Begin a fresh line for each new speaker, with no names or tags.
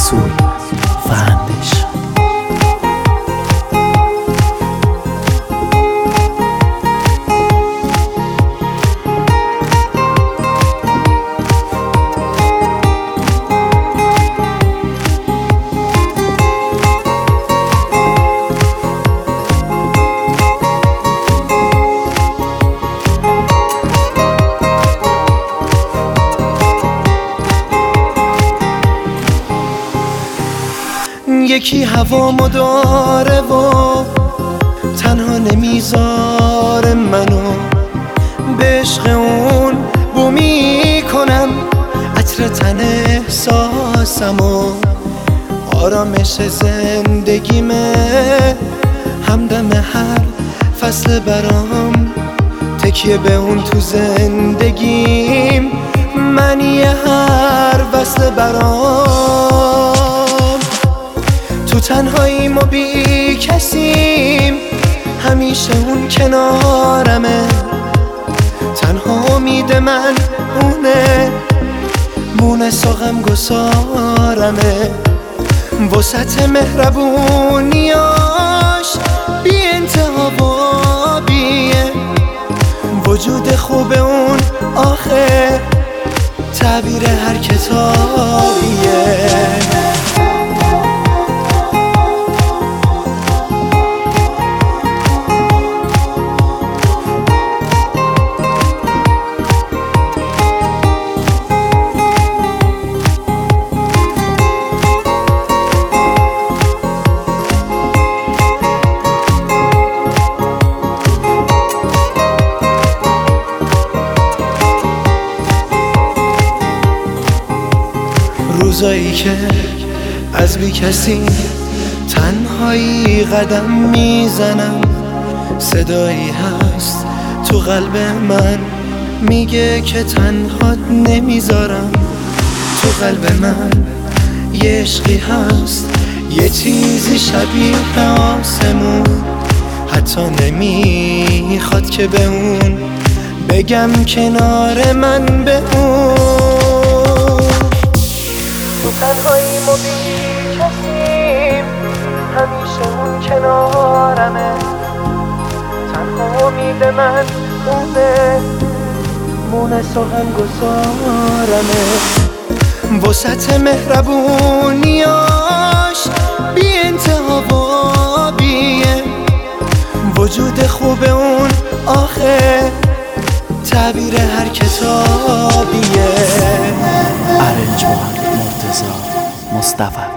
رسول فندش.
یکی هوامو داره و تنها نمیذاره منو، به عشق اون بو میکنم عطر تن احساسمو. آرامش زندگیمه، همدم هر فصل برام، تکیه به اون تو زندگیم، معنی هر وصل برام. تو تنهاییم و بی کسیم، همیشه اون کنارمه، تنها امید من اونه، مونس و غمگسارمه. وسط مهربونیاش بی انتها و بیه، وجود خوب اون آخه تعبیر هر کتابیه. روزایی که از بی کسی تنهایی قدم میزنم، صدایی هست تو قلب من میگه که تنهات نمیذارم. تو قلب من یه عشقی هست، یه چیزی شبیه آسمون، حتی نمیخواد که به اون بگم کنار من به اون. تو تنهاییم و بی کسیم، همیشه اون کنارمه، تنها امید من اونه، مونس و غمگسارمه. وسط مهربونیاش بی انتها و بیه، وجود خوب اون آخه تعبیر هر کتابیه.
ارنج مرتضی مصطفی